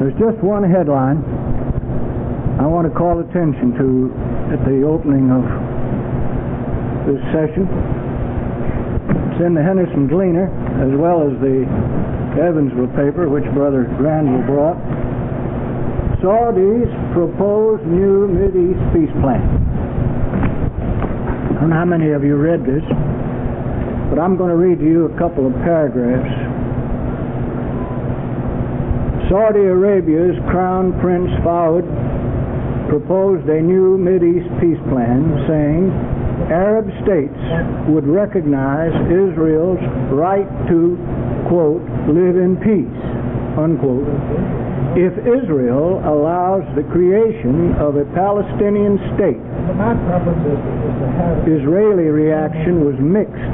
There's just one headline I want to call attention to at the opening of this session. It's in the Henderson Gleaner as well as the Evansville paper, which Brother Granville brought. Saudis propose new Mideast peace plan. I don't know how many of you read this, but I'm going to read to you a couple of paragraphs. Saudi Arabia's Crown Prince Fahd proposed a new Mideast peace plan, saying Arab states would recognize Israel's right to, quote, live in peace, unquote, if Israel allows the creation of a Palestinian state. Israeli reaction was mixed.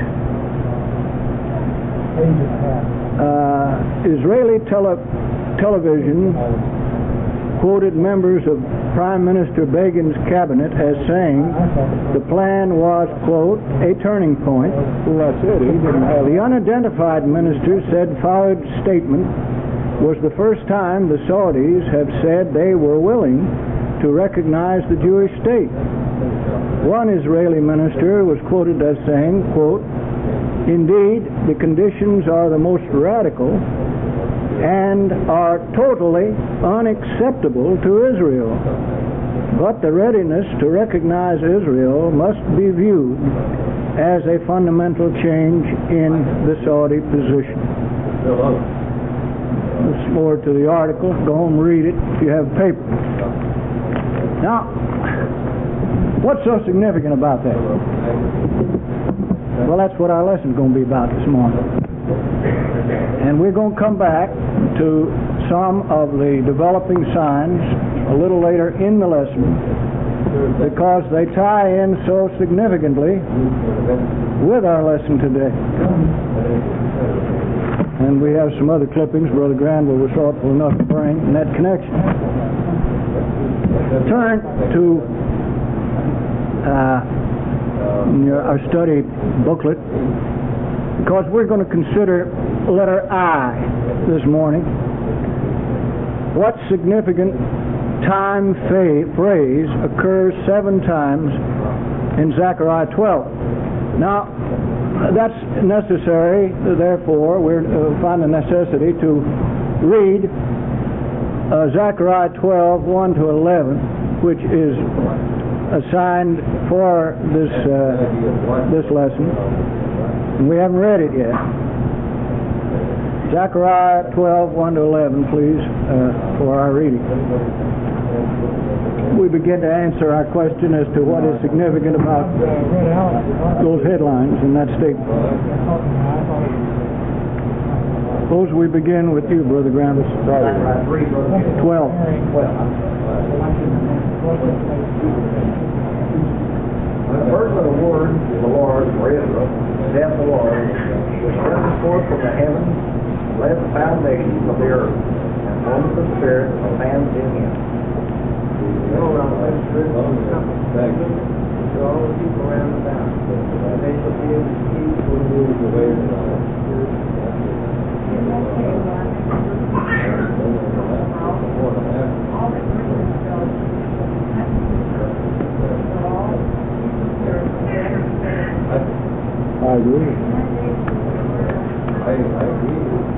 Israeli television quoted members of Prime Minister Begin's cabinet as saying the plan was, quote, a turning point. Well, that's it. The unidentified minister said Fahd's statement was the first time the Saudis have said they were willing to recognize the Jewish state. One Israeli minister was quoted as saying, quote, indeed, the conditions are the most radical and are totally unacceptable to Israel. But the readiness to recognize Israel must be viewed as a fundamental change in the Saudi position. There's more to the article. Go home and read it if you have paper. Now, what's so significant about that? Well, that's what our lesson's going to be about this morning. And we're going to come back to some of the developing signs a little later in the lesson because they tie in so significantly with our lesson today. And we have some other clippings Brother Granville was thoughtful enough to bring in that connection. Turn to our study booklet, because we're going to consider letter I this morning. What significant time phrase occurs 7 times in Zechariah 12? Now, that's necessary, therefore, we find the necessity to read Zechariah 12, 1 to 11, which is assigned for this lesson. And we haven't read it yet. Zechariah 12, 1 to 11, please, for our reading. We begin to answer our question as to what is significant about those headlines in that statement. Suppose we begin with you, Brother Granville. 12. The first of the word of the Lord for Israel, saith the Lord, which sent forth from the heavens, laid the foundations of the earth, and formed the spirit of man in him. All the people around about, they shall be able to keep the way of the Lord. I agree. I agree.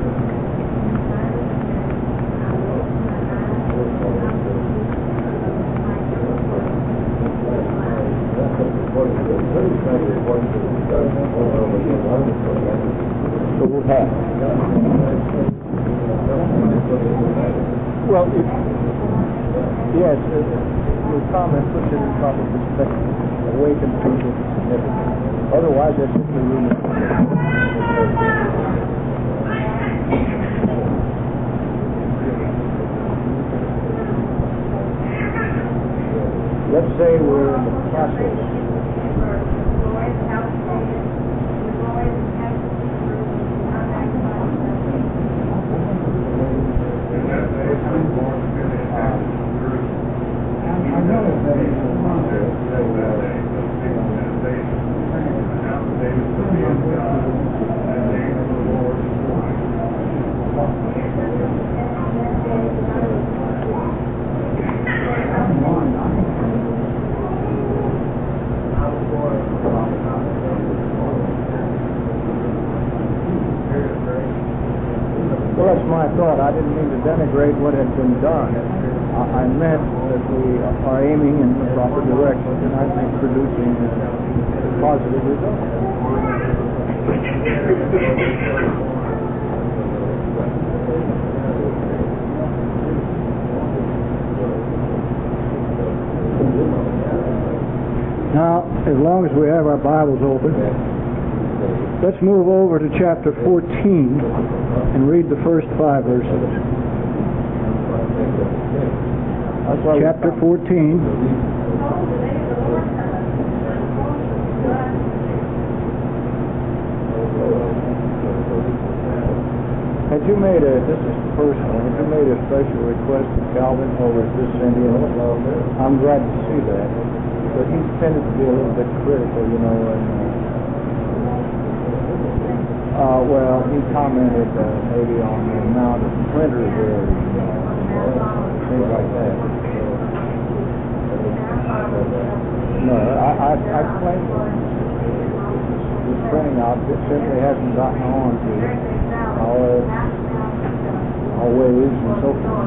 So we'll have. Well, yes, your comment puts it in proper perspective. Awaken people to significance. Otherwise, they're simply reading. Let's say we're in the castle. I didn't mean to denigrate what had been done. I meant that we are aiming in the proper direction, and I think producing positive results. Now, as long as we have our Bibles open, let's move over to chapter 14 and read the first 5 verses. Chapter 14. Had you made this is the first one, had you made a special request to Calvin over at this Indian? I'm glad to see that. But he's tended to be a little bit critical, you know, and well, he commented maybe on the amount of printers there, things like that. No, I explained this printing outfit simply hasn't gotten on to our ways and so forth.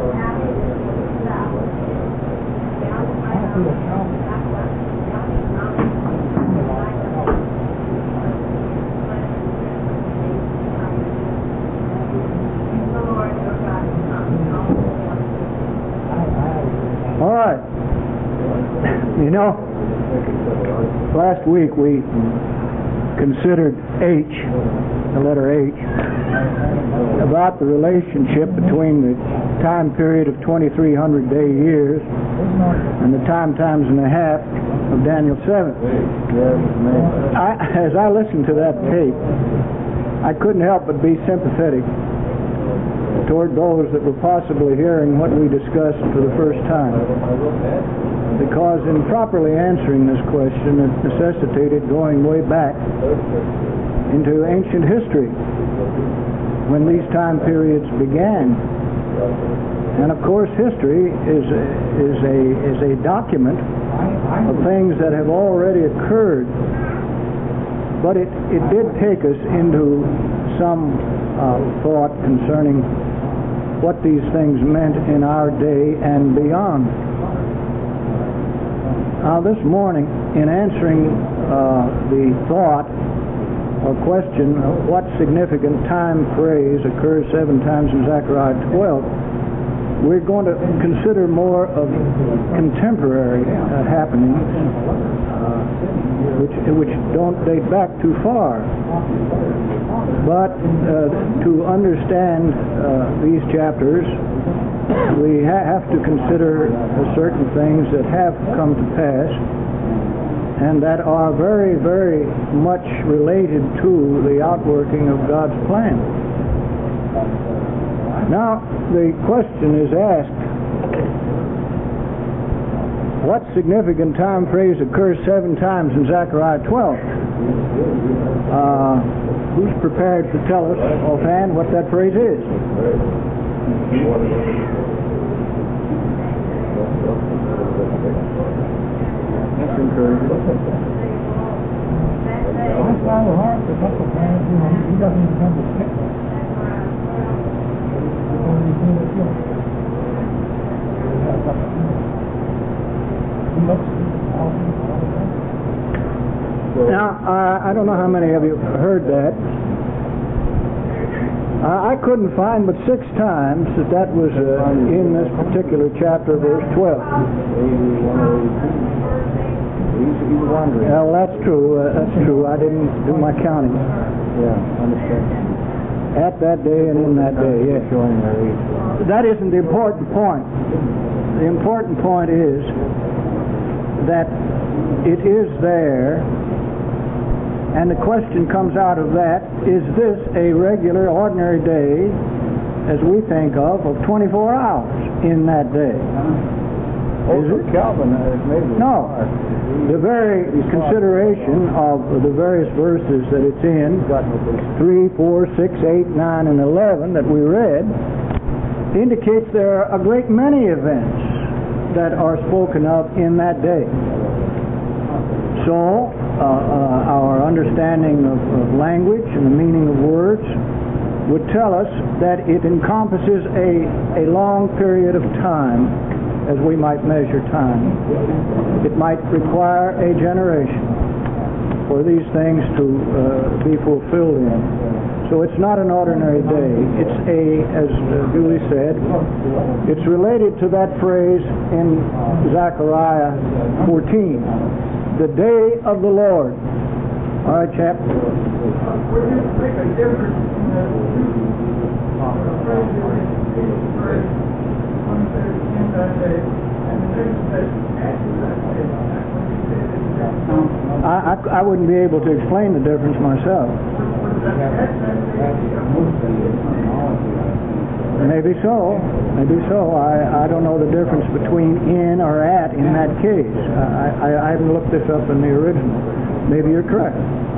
All right. You know, last week we considered H, the letter H, about the relationship between the time period of 2,300 day years and the times and a half of Daniel 7. As I listened to that tape, I couldn't help but be sympathetic toward those that were possibly hearing what we discussed for the first time. Because in properly answering this question, it necessitated going way back into ancient history when these time periods began. And of course, history is a document of things that have already occurred. But it did take us into some thought concerning what these things meant in our day and beyond. Now this morning, in answering the thought or question of what significant time phrase occurs 7 times in Zechariah 12, we're going to consider more of contemporary happenings which don't date back too far. But to understand these chapters, we have to consider certain things that have come to pass and that are very, very much related to the outworking of God's plan. Now, the question is asked, what significant time phrase occurs 7 times in Zechariah 12? Who's prepared to tell us offhand what that phrase is? That's encouraging. Now, I don't know how many of you heard that. I couldn't find but 6 times that was in this particular chapter, verse 12. Well, that's true. That's true. I didn't do my counting. Yeah, understand. At that day and in that day, yes. That isn't the important point. The important point is that it is there, and the question comes out of that, is this a regular, ordinary day, as we think of 24 hours in that day? Is it? Calvin, maybe. No. The very consideration of the various verses that it's in, 3, 4, 6, 8, 9, and 11 that we read, indicates there are a great many events that are spoken of in that day. So, our understanding of language and the meaning of words would tell us that it encompasses a long period of time, as we might measure time. It might require a generation for these things to be fulfilled in. So it's not an ordinary day. It's as Julie said, it's related to that phrase in Zechariah 14, the day of the Lord. All right, chap. Would you make a difference in the phrase one says in that day, and the next says after that day? I wouldn't be able to explain the difference myself. Maybe so. Maybe so. I don't know the difference between in or at in that case. I haven't looked this up in the original. Maybe you're correct.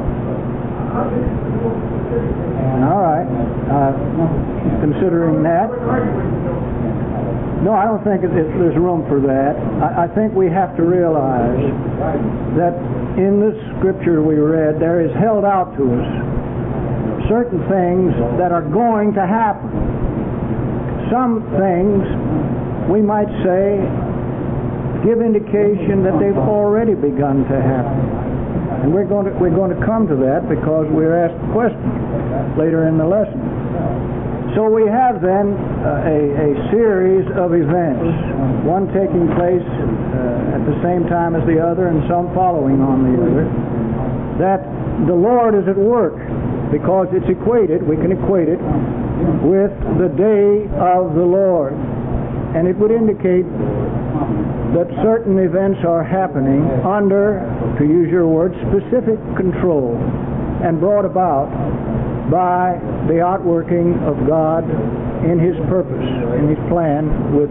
All right. Considering that. No, I don't think there's room for that. I think we have to realize that in this scripture we read, there is held out to us certain things that are going to happen. Some things, we might say, give indication that they've already begun to happen. And we're going to come to that because we're asked a question later in the lesson. So we have then a series of events, one taking place at the same time as the other and some following on the other, that the Lord is at work, because it's equated, we can equate it, with the day of the Lord. And it would indicate that certain events are happening under, to use your word, specific control and brought about by the outworking of God in His purpose, in His plan, with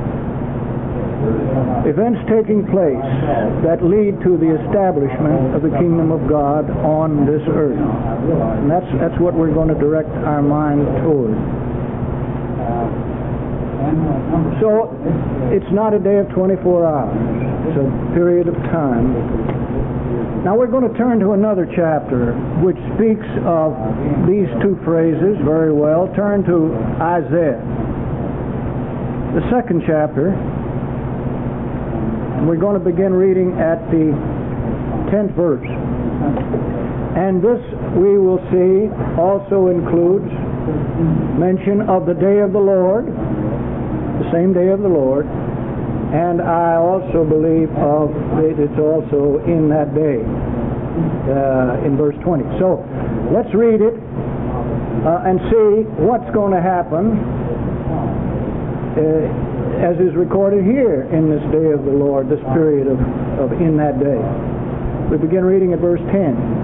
events taking place that lead to the establishment of the kingdom of God on this earth. And that's what we're going to direct our mind toward. So it's not a day of 24 hours. It's a period of time. Now we're going to turn to another chapter which speaks of these two phrases very well. Turn to Isaiah, the second chapter. And we're going to begin reading at the 10th verse. And this, we will see, also includes mention of the day of the Lord, the same day of the Lord, and I also believe it's also in that day, in verse 20. So let's read it and see what's going to happen as is recorded here in this day of the Lord, this period of in that day. We begin reading at verse 10.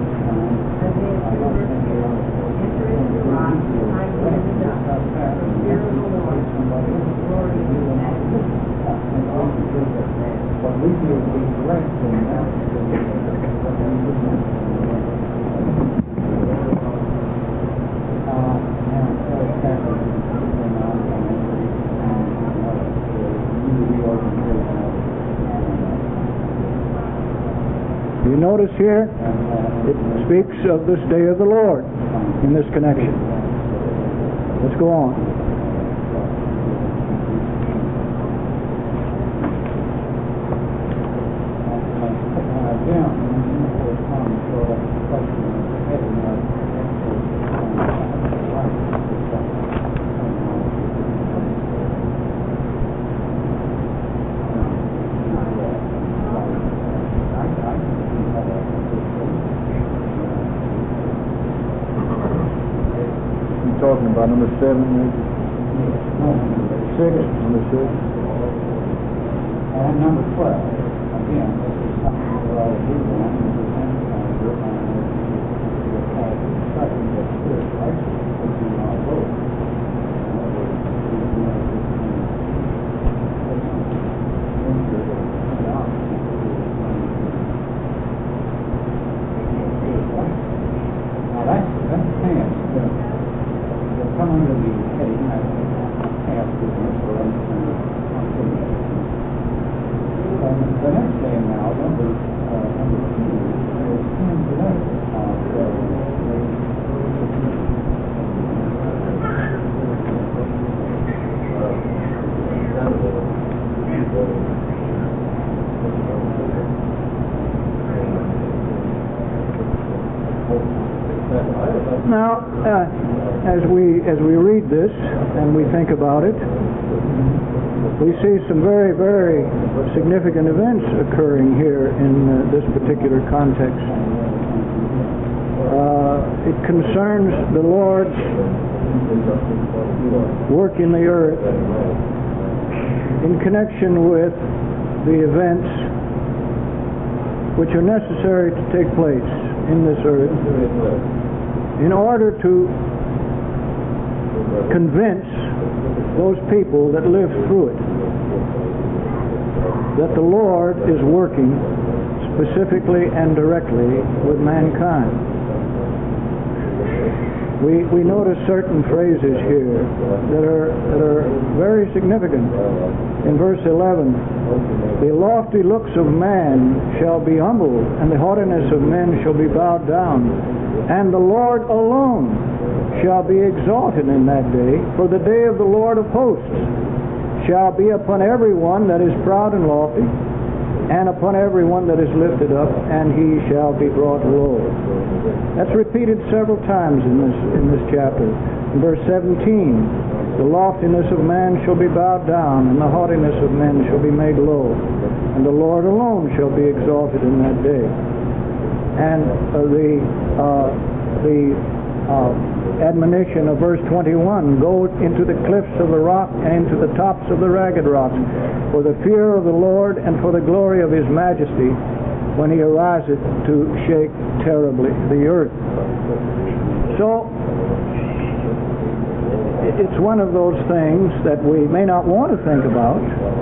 You notice here, it speaks of this day of the Lord in this connection. Let's go on. Talking about number 7, maybe? 6, number 6. And number 12, again, this is something that I would do on, this is emphasizer, and the second of spiritual excellence would be our Lord. Now that's past. Come under the heading of past business or the next day now, number 2, is 10 today. Now, as we read this and we think about it, we see some very, very significant events occurring here in this particular context. It concerns the Lord's work in the earth in connection with the events which are necessary to take place in this earth in order to convince those people that live through it that the Lord is working specifically and directly with mankind. We notice certain phrases here that are very significant. In verse 11, the lofty looks of man shall be humbled, and the haughtiness of men shall be bowed down, and the Lord alone shall be exalted in that day, for the day of the Lord of hosts shall be upon every one that is proud and lofty, and upon every one that is lifted up, and he shall be brought low. That's repeated several times in this chapter. In verse 17, the loftiness of man shall be bowed down, and the haughtiness of men shall be made low, and the Lord alone shall be exalted in that day. And the admonition of verse 21, go into the cliffs of the rock and into the tops of the ragged rocks, for the fear of the Lord and for the glory of his majesty, when he ariseth to shake terribly the earth. So it's one of those things that we may not want to think about.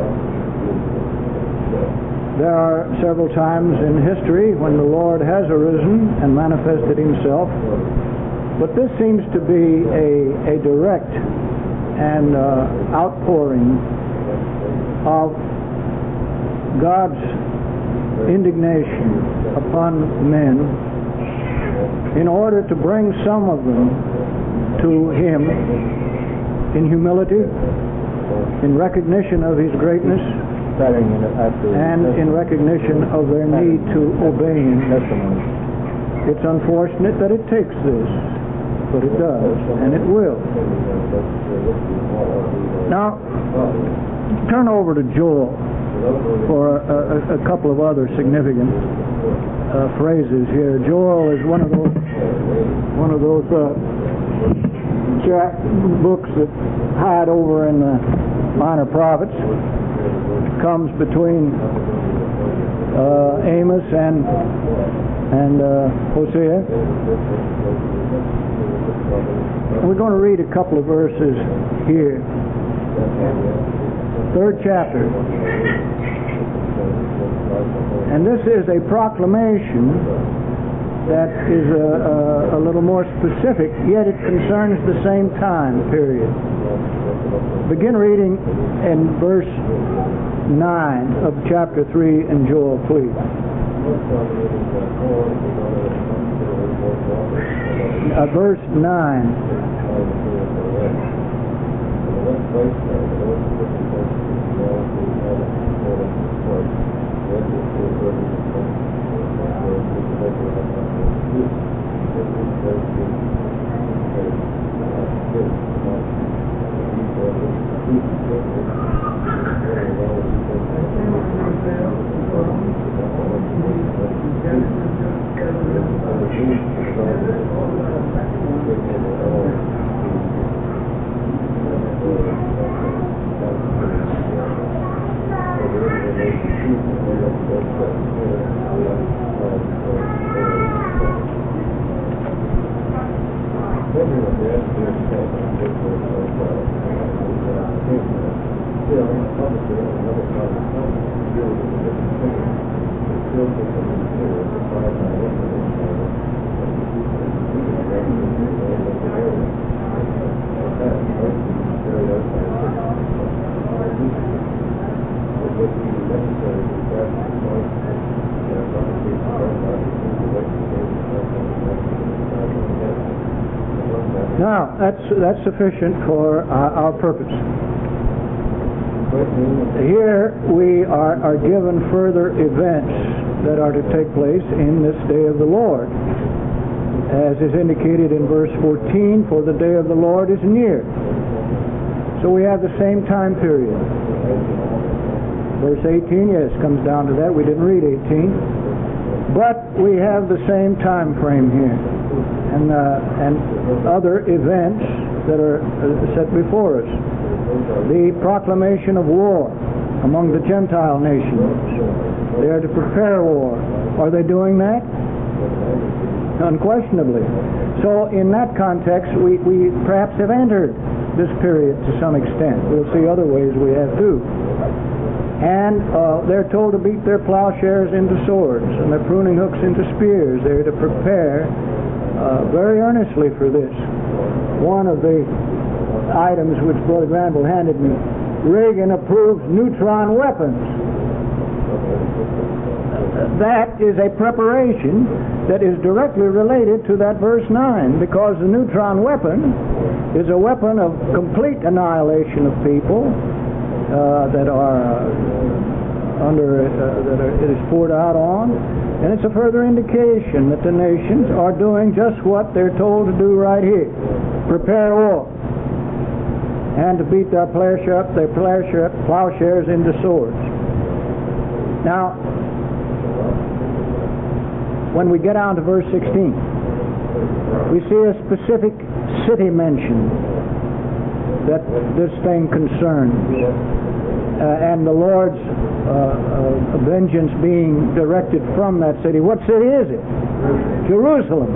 There are several times in history when the Lord has arisen and manifested himself, but this seems to be a direct and outpouring of God's indignation upon men in order to bring some of them to him in humility, in recognition of his greatness, and in recognition of their need to obey him. It's unfortunate that it takes this, but it does, and it will. Now, turn over to Joel for a couple of other significant phrases here. Joel is one of those books that hide over in the minor prophets. Comes between Amos and Hosea. We're going to read a couple of verses here. 3rd chapter. And this is a proclamation that is a little more specific, yet it concerns the same time period. Begin reading in verse 9 of chapter 3 in Joel, please. Verse 9. Now, that's sufficient for our purpose. Here we are given further events that are to take place in this day of the Lord. as is indicated in verse 14, for the day of the Lord is near. So we have the same time period. Verse 18, yes, comes down to that. We didn't read 18. But we have the same time frame here. And other events that are set before us. The proclamation of war among the Gentile nations. They are to prepare war. Are they doing that? Unquestionably. So in that context, we perhaps have entered this period to some extent. We'll see other ways we have too. And they're told to beat their plowshares into swords and their pruning hooks into spears. They're to prepare very earnestly for this. One of the items which Brother Granville handed me, Reagan approves neutron weapons. That is a preparation that is directly related to that verse 9, because the neutron weapon is a weapon of complete annihilation of people that it is poured out on, and it's a further indication that the nations are doing just what they're told to do right here: prepare war, and to beat their plowshares into swords. Now, when we get down to verse 16, we see a specific city mentioned that this thing concerns, and the Lord's vengeance being directed from that city. What city is it? Jerusalem.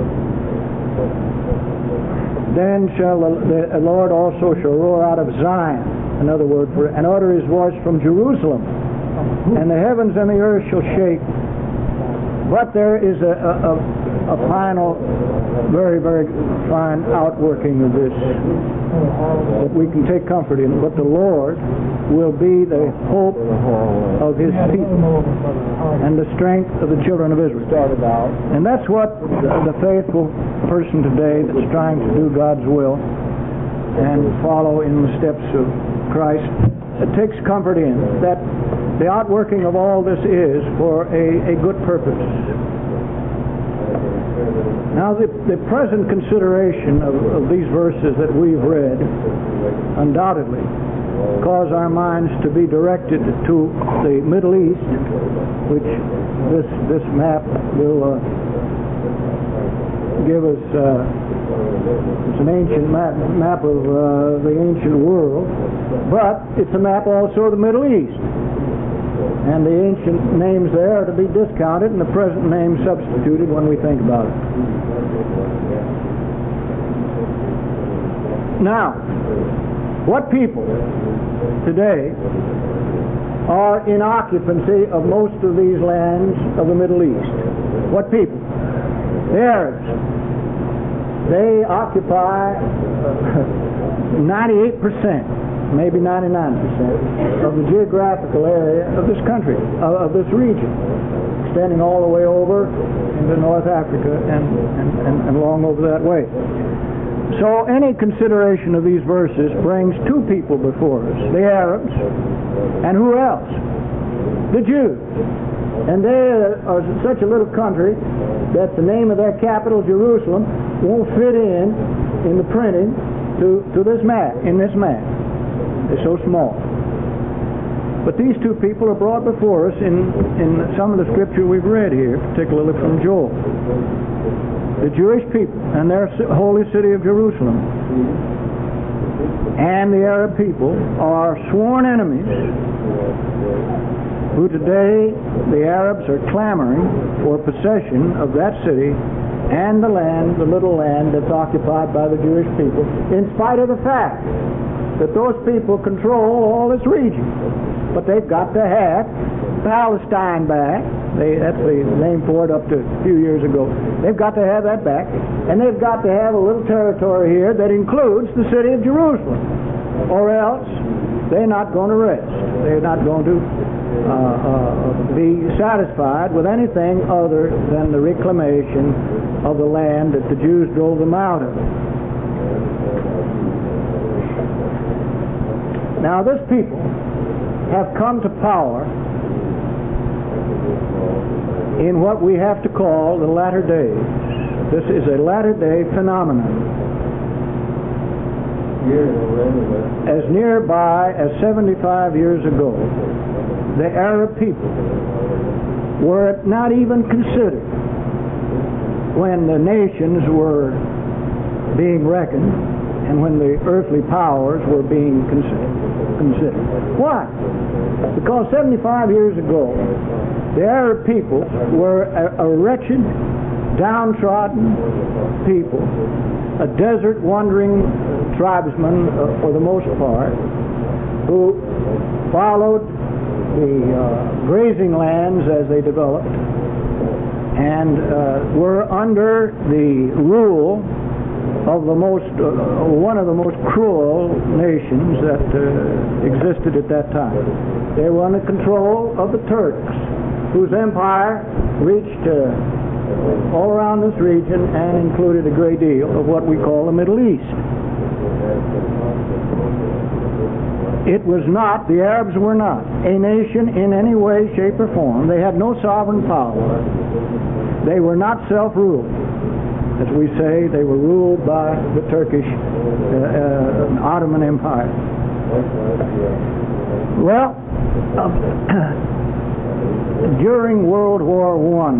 Then shall the Lord also shall roar out of Zion, another word for it, and utter his voice from Jerusalem, and the heavens and the earth shall shake. But there is a final, very, very fine outworking of this that we can take comfort in. But the Lord will be the hope of his people and the strength of the children of Israel. And that's what the faithful person today that's trying to do God's will and follow in the steps of Christ takes comfort in, that the outworking of all this is for a good purpose. Now, the present consideration of these verses that we've read undoubtedly cause our minds to be directed to the Middle East, which this map will give us. It's an ancient map of the ancient world, but it's a map also of the Middle East. And the ancient names there are to be discounted and the present names substituted when we think about it. Now, what people today are in occupancy of most of these lands of the Middle East? What people? The Arabs. They occupy 98%, maybe 99% of the geographical area of this country, of this region, extending all the way over into North Africa and along over that way. So any consideration of these verses brings two people before us: the Arabs, and who else? The Jews. And they are such a little country that the name of their capital, Jerusalem, won't fit in the printing to this map, in this map. They're so small. But these two people are brought before us in some of the scripture we've read here, particularly from Joel. The Jewish people and their holy city of Jerusalem and the Arab people are sworn enemies who today the Arabs are clamoring for possession of that city and the land, the little land that's occupied by the Jewish people, in spite of the fact that those people control all this region. But they've got to have Palestine back. That's the name for it up to a few years ago. They've got to have that back, and they've got to have a little territory here that includes the city of Jerusalem, or else they're not going to rest. They're not going to be satisfied with anything other than the reclamation of the land that the Jews drove them out of. Now, this people have come to power in what we have to call the latter days. This is a latter-day phenomenon. As nearby as 75 years ago, the Arab people were not even considered when the nations were being reckoned and when the earthly powers were being considered. Why? Because 75 years ago, the Arab people were a wretched, downtrodden people, a desert wandering tribesmen for the most part, who followed the grazing lands as they developed and were under the rule of the one of the most cruel nations that existed at that time. They were under control of the Turks, whose empire reached all around this region and included a great deal of what we call the Middle East. It was not, the Arabs were not, a nation in any way, shape, or form. They had no sovereign power. They were not self-ruled. As we say, they were ruled by the Turkish Ottoman Empire. Well, during World War I,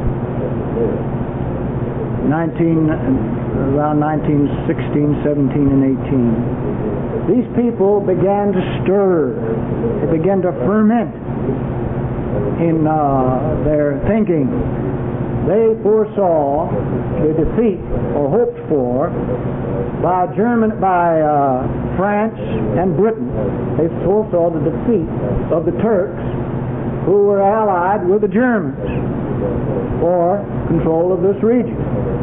around 1916, 17, and 18, these people began to stir. They began to ferment in their thinking. They foresaw the defeat, or hoped for, by France and Britain. They foresaw the defeat of the Turks, who were allied with the Germans for control of this region.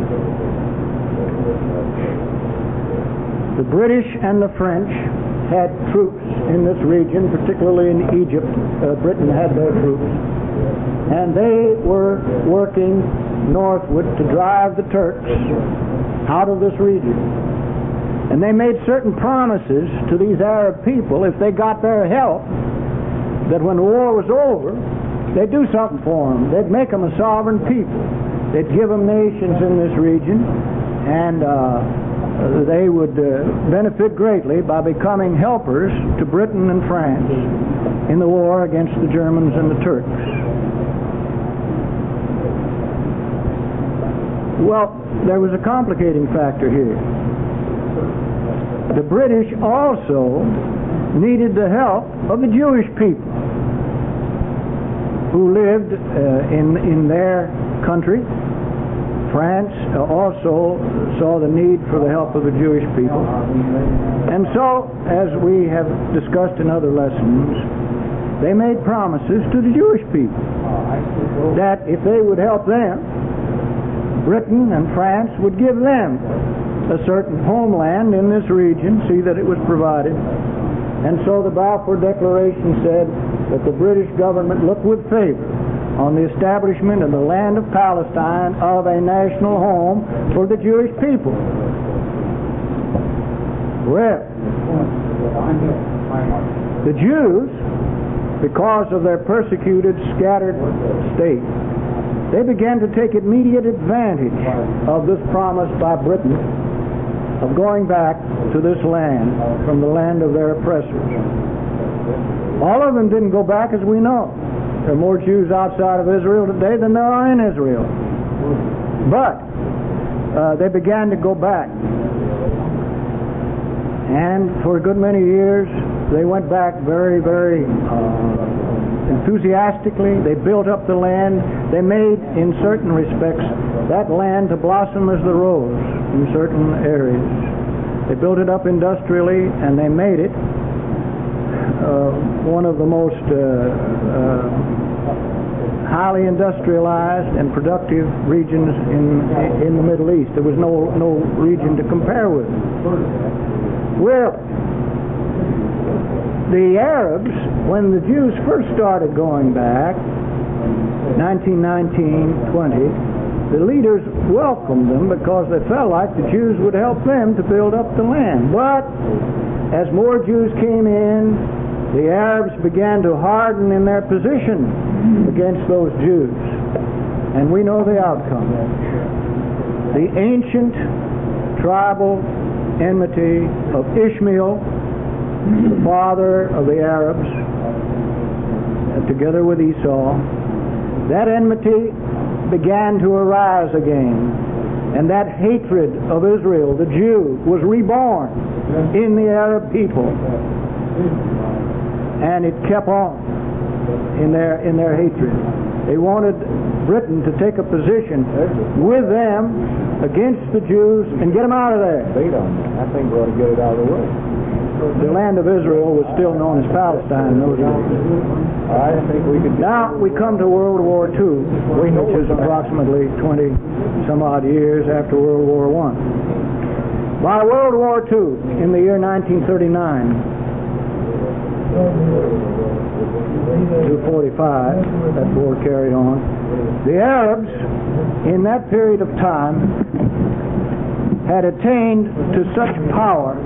The British and the French had troops in this region, particularly in Egypt. Britain had their troops. And they were working northward to drive the Turks out of this region. And they made certain promises to these Arab people, if they got their help, that when the war was over, they'd do something for them. They'd make them a sovereign people. They'd give them nations in this region, and they would benefit greatly by becoming helpers to Britain and France in the war against the Germans and the Turks. Well, there was a complicating factor here. The British also needed the help of the Jewish people who lived in their country. France also saw the need for the help of the Jewish people. And so, as we have discussed in other lessons, they made promises to the Jewish people that if they would help them, Britain and France would give them a certain homeland in this region, see that it was provided. And so the Balfour Declaration said that the British government looked with favor on the establishment of the land of Palestine of a national home for the Jewish people. Well, the Jews, because of their persecuted, scattered state, they began to take immediate advantage of this promise by Britain of going back to this land from the land of their oppressors. All of them didn't go back, as we know. There are more Jews outside of Israel today than there are in Israel. But they began to go back. And for a good many years, they went back very, very enthusiastically. They built up the land. They made, in certain respects, that land to blossom as the rose in certain areas. They built it up industrially, and they made it one of the most highly industrialized and productive regions in the Middle East. There was no region to compare with. Well, the Arabs, when the Jews first started going back, 1919-20, the leaders welcomed them because they felt like the Jews would help them to build up the land. But as more Jews came in, the Arabs began to harden in their position against those Jews. And we know the outcome. the ancient tribal enmity of Ishmael, the father of the Arabs, together with Esau. That enmity began to arise again, and that hatred of Israel, the Jew, was reborn in the Arab people, and it kept on in their hatred. They wanted Britain to take a position with them against the Jews and get them out of there. I think we ought to get it out of the way. The land of Israel was still known as Palestine in those days. I think we could. Now we come to World War II, which is approximately 20 some odd years after World War I. By World War II, in the year 1939 to 45, that war carried on, the Arabs in that period of time had attained to such power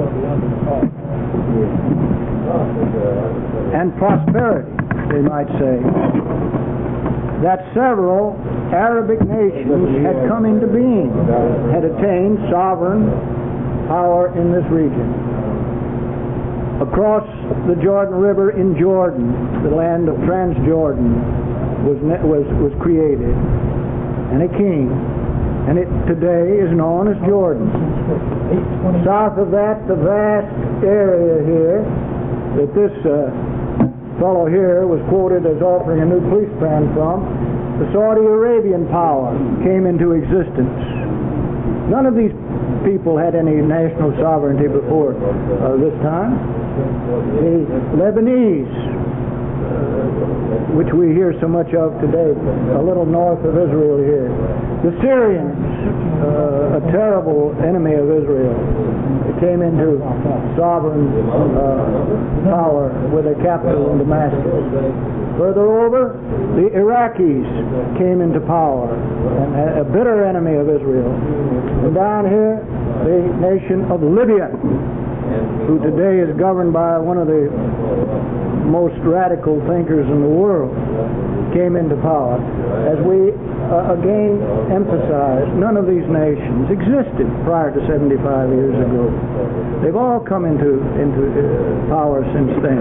and prosperity, they might say, that several Arabic nations had come into being, had attained sovereign power in this region. Across the Jordan River in Jordan, the land of Transjordan was created, and a king, and it today is known as Jordan. South of that, the vast area here that this fellow here was quoted as offering a new police band from, the Saudi Arabian power came into existence. None of these people had any national sovereignty before this time. The Lebanese, which we hear so much of today, a little north of Israel here. The Syrians, a terrible enemy of Israel, came into sovereign power with a capital in Damascus. Further over, the Iraqis came into power, and a bitter enemy of Israel. And down here, the nation of Libya, who today is governed by one of the most radical thinkers in the world, came into power. As we again emphasize, none of these nations existed prior to 75 years ago. They've all come into power since then.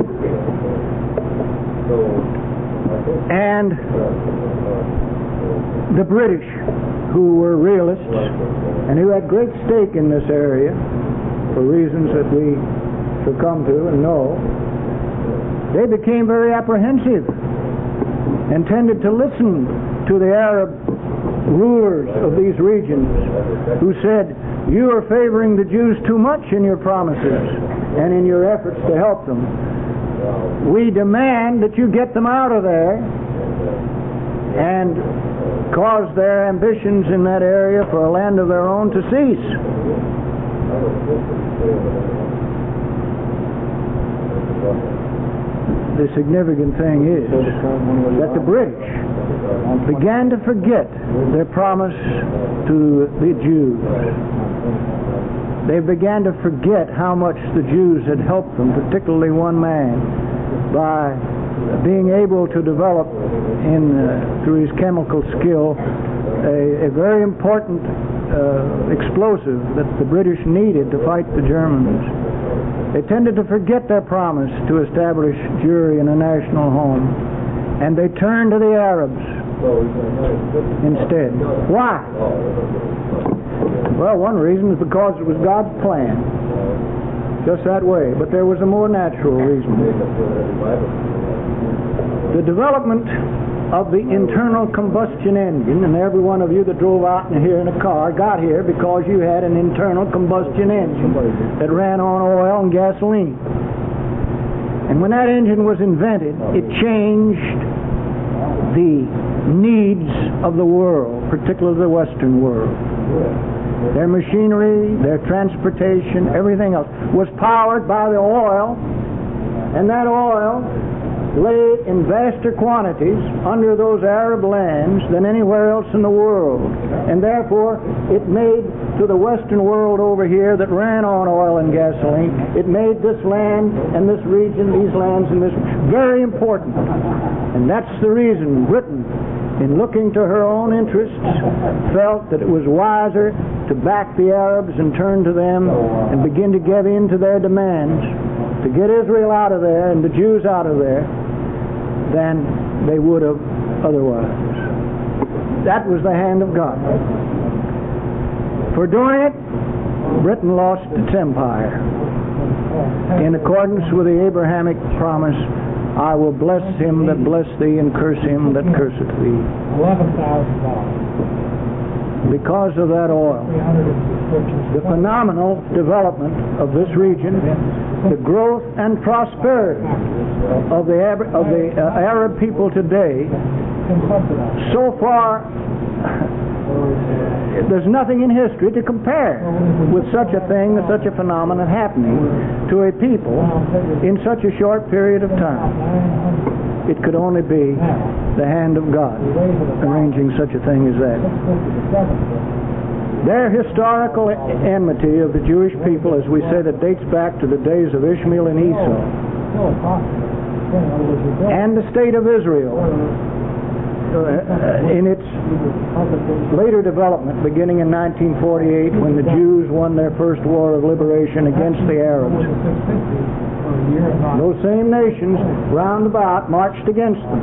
And the British, who were realists and who had great stake in this area, for reasons that we shall come to and know, they became very apprehensive and tended to listen to the Arab rulers of these regions who said, "You are favoring the Jews too much in your promises and in your efforts to help them. We demand that you get them out of there and cause their ambitions in that area for a land of their own to cease." The significant thing is that the British began to forget their promise to the Jews. They began to forget how much the Jews had helped them, particularly one man, by being able to develop through his chemical skill a very important explosive that the British needed to fight the Germans. They tended to forget their promise to establish Jewry in a national home, and they turned to the Arabs instead. Why? Well, one reason is because it was God's plan, just that way, but there was a more natural reason. The development of the internal combustion engine, and every one of you that drove out here in a car got here because you had an internal combustion engine that ran on oil and gasoline. And when that engine was invented, it changed the needs of the world, particularly the Western world. Their machinery, their transportation, everything else was powered by the oil, and that oil lay in vaster quantities under those Arab lands than anywhere else in the world. And therefore, it made to the Western world over here that ran on oil and gasoline, it made this land and this region, these lands and this, very important. And that's the reason Britain, in looking to her own interests, felt that it was wiser to back the Arabs and turn to them and begin to give in to their demands, to get Israel out of there and the Jews out of there, than they would have otherwise. That was the hand of God. For doing it, Britain lost its empire. In accordance with the Abrahamic promise, I will bless him that bless thee, and curse him that curseth thee. $11,000. Because of that oil, the phenomenal development of this region, the growth and prosperity of the Arab people today, so far there's nothing in history to compare with such a thing, such a phenomenon happening to a people in such a short period of time. It could only be the hand of God arranging such a thing as that. Their historical enmity of the Jewish people, as we say, that dates back to the days of Ishmael and Esau, and the state of Israel in its later development, beginning in 1948, when the Jews won their first war of liberation against the Arabs. Those same nations round about marched against them,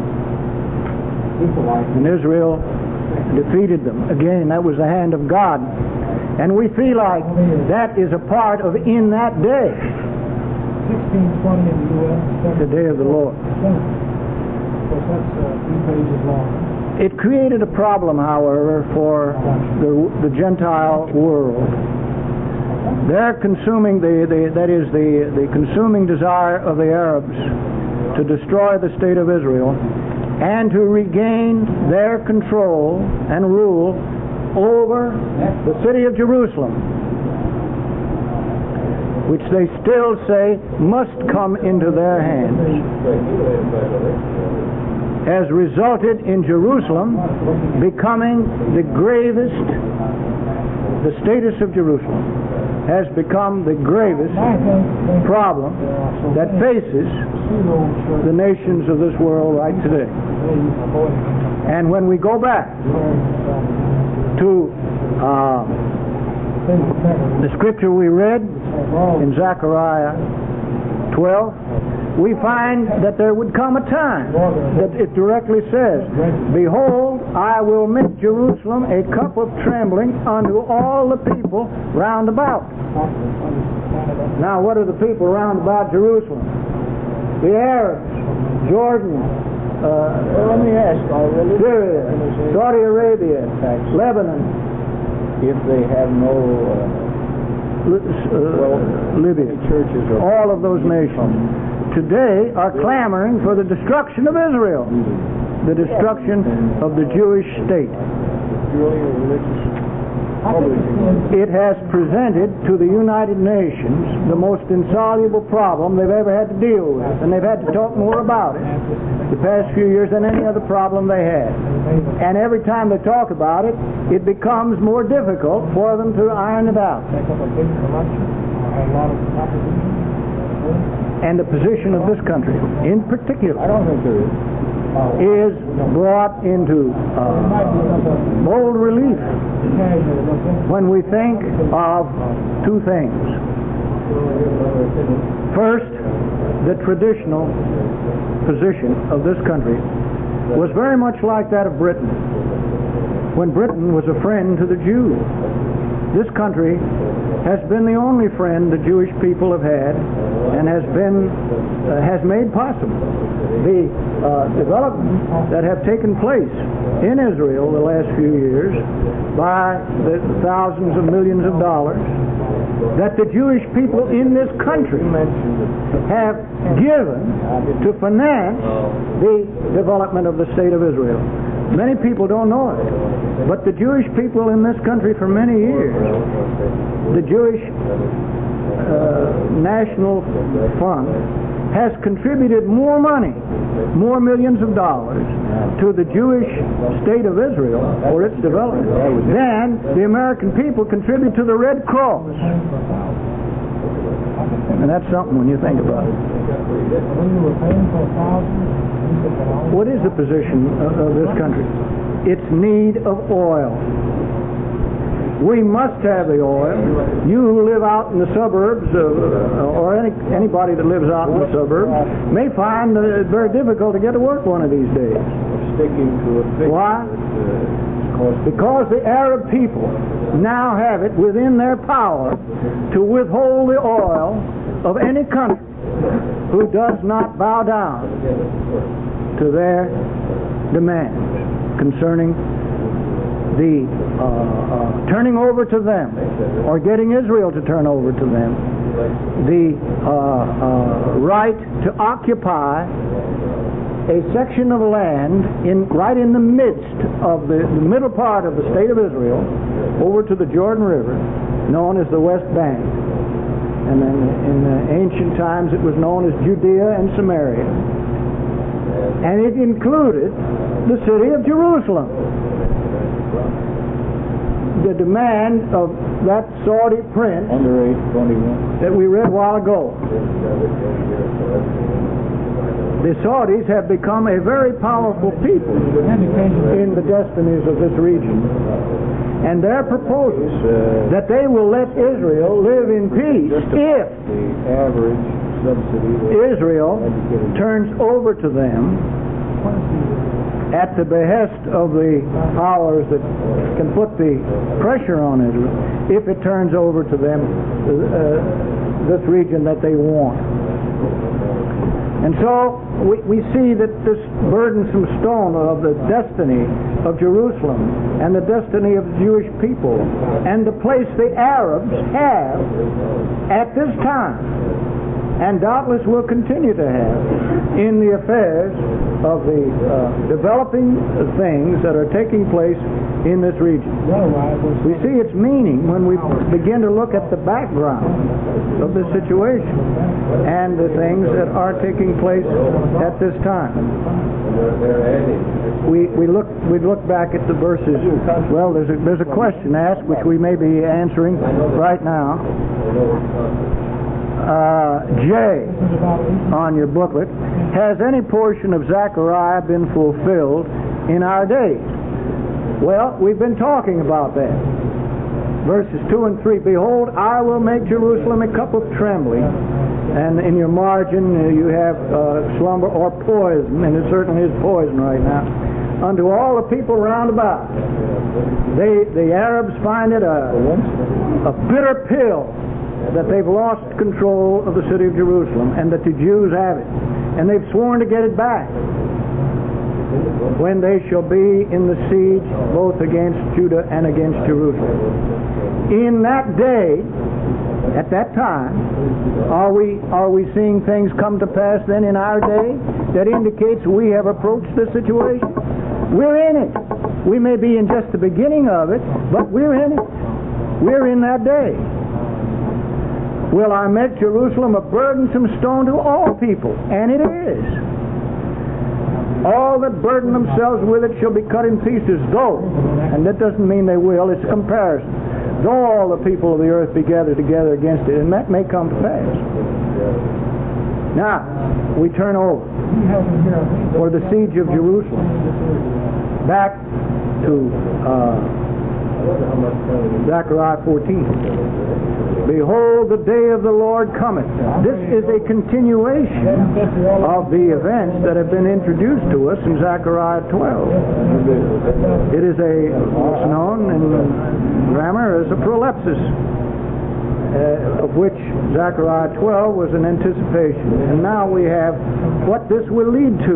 and Israel defeated them. Again, that was the hand of God. And we feel like that is a part of in that day, the day of the Lord. It created a problem, however, for the Gentile world. They're consuming the consuming desire of the Arabs to destroy the state of Israel and to regain their control and rule over the city of Jerusalem, which they still say must come into their hands, has resulted in Jerusalem becoming the gravest, the status of Jerusalem has become the gravest problem that faces the nations of this world right today. And when we go back to the scripture we read in Zechariah 12, we find that there would come a time that it directly says, "Behold, I will make Jerusalem a cup of trembling unto all the people round about." Now, what are the people round about Jerusalem? The Arabs, Jordan, Let me ask, Syria, Saudi Arabia, Lebanon, if they have no Libya, churches or all of those nations today are clamoring for the destruction of Israel, the destruction of the Jewish state. purely religious It has presented to the United Nations the most insoluble problem they've ever had to deal with, and they've had to talk more about it the past few years than any other problem they had. And every time they talk about it, it becomes more difficult for them to iron it out. And the position of this country, in particular, I don't think there is. brought into bold relief when we think of two things. First, the traditional position of this country was very much like that of Britain, when Britain was a friend to the Jews. This country has been the only friend the Jewish people have had, and has made possible the development that have taken place in Israel the last few years by the thousands of millions of dollars that the Jewish people in this country have given to finance the development of the state of Israel. Many people don't know it, but the Jewish people in this country for many years, the Jewish National Fund has contributed more money, more millions of dollars to the Jewish state of Israel for its development than the American people contribute to the Red Cross. And that's something when you think about it. What is the position of this country? Its need of oil. We must have the oil. You who live out in the suburbs, or anybody that lives out in the suburbs, may find it very difficult to get to work one of these days. Sticking to a figure. Why? Because the Arab people now have it within their power to withhold the oil of any country who does not bow down to their demands concerning the turning over to them, or getting Israel to turn over to them, the right to occupy a section of land right in the midst of the middle part of the state of Israel, over to the Jordan River, known as the West Bank. And then in ancient times it was known as Judea and Samaria. And it included the city of Jerusalem. The demand of that Saudi prince Under age 21. that we read a while ago. The Saudis have become a very powerful people in the destinies of this region. And their proposal that they will let Israel live in peace if The average subsidy Israel turns over to them at the behest of the powers that can put the pressure on Israel, if it turns over to them this region that they want. And so we see that this burdensome stone of the destiny of Jerusalem and the destiny of the Jewish people and the place the Arabs have at this time, and doubtless will continue to have, in the affairs of the developing things that are taking place in this region. We see its meaning when we begin to look at the background of this situation and the things that are taking place at this time. We look back at the verses. Well, there's a question asked which we may be answering right now. J on your booklet, has any portion of Zechariah been fulfilled in our days? Well, we've been talking about that. Verses 2 and 3, behold, I will make Jerusalem a cup of trembling. And in your margin you have slumber or poison, and it certainly is poison right now, unto all the people round about. The Arabs find it a bitter pill that they've lost control of the city of Jerusalem, and that the Jews have it. And they've sworn to get it back when they shall be in the siege both against Judah and against Jerusalem. In that day, at that time, are we seeing things come to pass then in our day that indicates we have approached this situation? We're in it. We may be in just the beginning of it, but we're in it. We're in that day. Will I make Jerusalem a burdensome stone to all people? And it is. All that burden themselves with it shall be cut in pieces, though, and that doesn't mean they will, it's a comparison, though all the people of the earth be gathered together against it, and that may come to pass. Now, we turn over for the siege of Jerusalem. Back to Zechariah 14. Behold, the day of the Lord cometh. This is a continuation of the events that have been introduced to us in Zechariah 12. It is what's known in grammar as a prolepsis, of which Zechariah 12 was an anticipation. And now we have what this will lead to.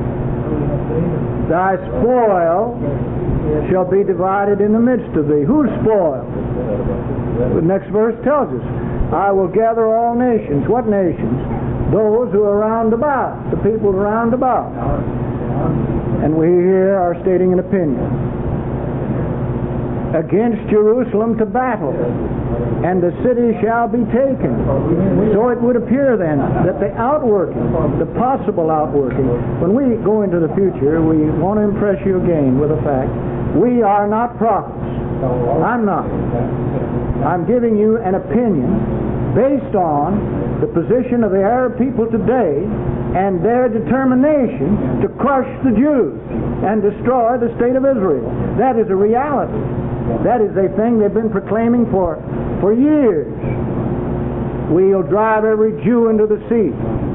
Thy spoil shall be divided in the midst of thee. Whose spoil? The next verse tells us, I will gather all nations. What nations? Those who are round about, the people round about. And we here are stating an opinion. against Jerusalem to battle, and the city shall be taken. So it would appear then that the outworking, the possible outworking, when we go into the future, we want to impress you again with the fact we are not prophets. I'm not. I'm giving you an opinion based on the position of the Arab people today and their determination to crush the Jews and destroy the state of Israel. That is a reality. That is a thing they've been proclaiming for years. We'll drive every Jew into the sea.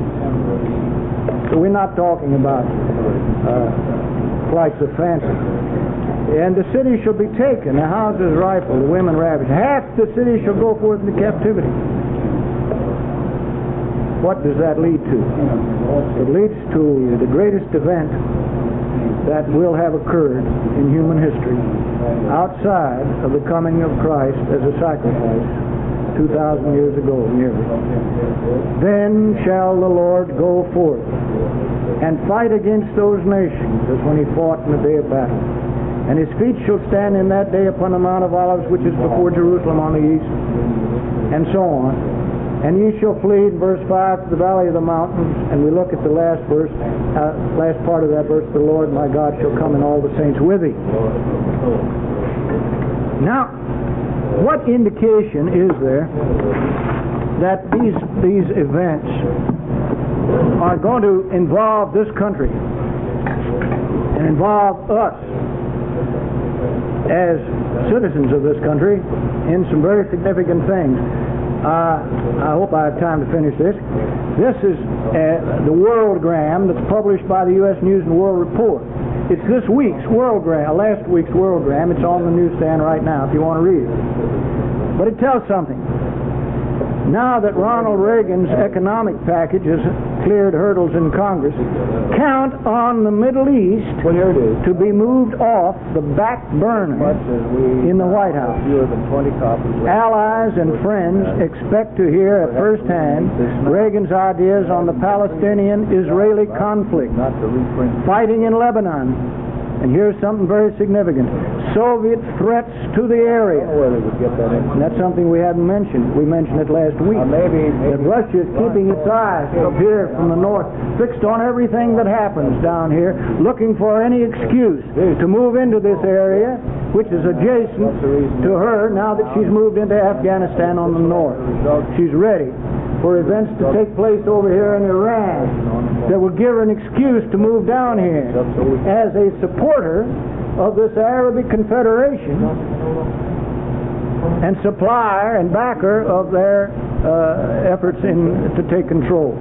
So we're not talking about flights of fancy. And the city shall be taken, the houses rifled, the women ravished. Half the city shall go forth into captivity. What does that lead to? It leads to the greatest event that will have occurred in human history outside of the coming of Christ as a sacrifice 2,000 years ago, nearly. Then shall the Lord go forth and fight against those nations as when he fought in the day of battle. And his feet shall stand in that day upon the Mount of Olives, which is before Jerusalem on the east, and so on. And ye shall flee, in verse 5, to the valley of the mountains. And we look at the last verse, last part of that verse, the Lord my God shall come and all the saints with thee. Now, what indication is there that these events are going to involve this country and involve us as citizens of this country in some very significant things? I hope I have time to finish this. This is the Worldgram that's published by the U.S. News and World Report. It's this week's Worldgram, last week's Worldgram. It's on the newsstand right now if you want to read it. But it tells something. Now that Ronald Reagan's economic package has cleared hurdles in Congress, count on the Middle East to be moved off the back burner in the White House. Allies and friends expect to hear at first hand Reagan's ideas on the Palestinian-Israeli conflict, fighting in Lebanon. And here's something very significant. Soviet threats to the area. And that's something we hadn't mentioned. We mentioned it last week. That Russia is keeping its eyes up here from the north, fixed on everything that happens down here, looking for any excuse to move into this area, which is adjacent to her now that she's moved into Afghanistan on the north. She's ready for events to take place over here in Iran that will give her an excuse to move down here as a supporter of this Arabic Confederation and supplier and backer of their efforts to take control.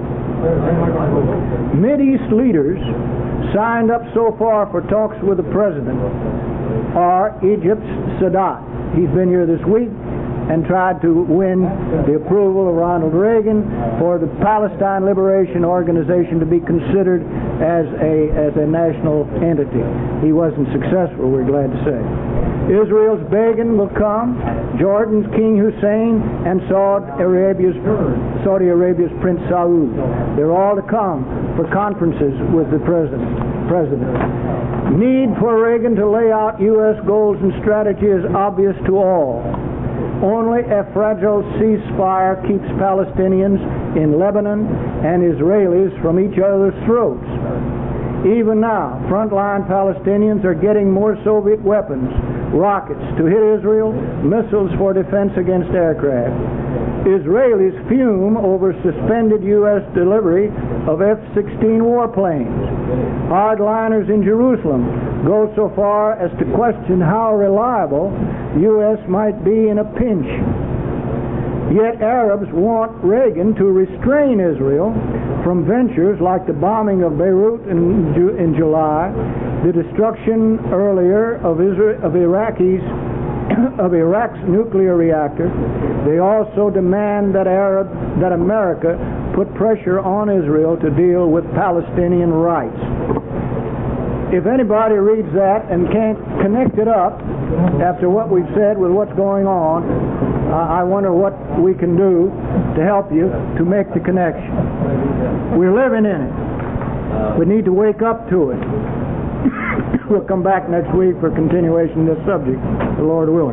Mideast leaders signed up so far for talks with the president are Egypt's Sadat. He's been here this week and tried to win the approval of Ronald Reagan for the Palestine Liberation Organization to be considered as a national entity. He wasn't successful, we're glad to say. Israel's Begin will come, Jordan's King Hussein, and Saudi Arabia's Prince Saud. They're all to come for conferences with the president. Need for Reagan to lay out U.S. goals and strategy is obvious to all. Only a fragile ceasefire keeps Palestinians in Lebanon and Israelis from each other's throats. Even now, frontline Palestinians are getting more Soviet weapons, rockets to hit Israel, missiles for defense against aircraft. Israelis fume over suspended U.S. delivery of F-16 warplanes. Hardliners in Jerusalem go so far as to question how reliable U.S. might be in a pinch. Yet Arabs want Reagan to restrain Israel from ventures like the bombing of Beirut in July, the destruction earlier of Iraq's nuclear reactor. They also demand that America put pressure on Israel to deal with Palestinian rights. If anybody reads that and can't connect it up after what we've said with what's going on, I wonder what we can do to help you to make the connection. We're living in it. We need to wake up to it. we'll come back next week for continuation of this subject, the Lord willing.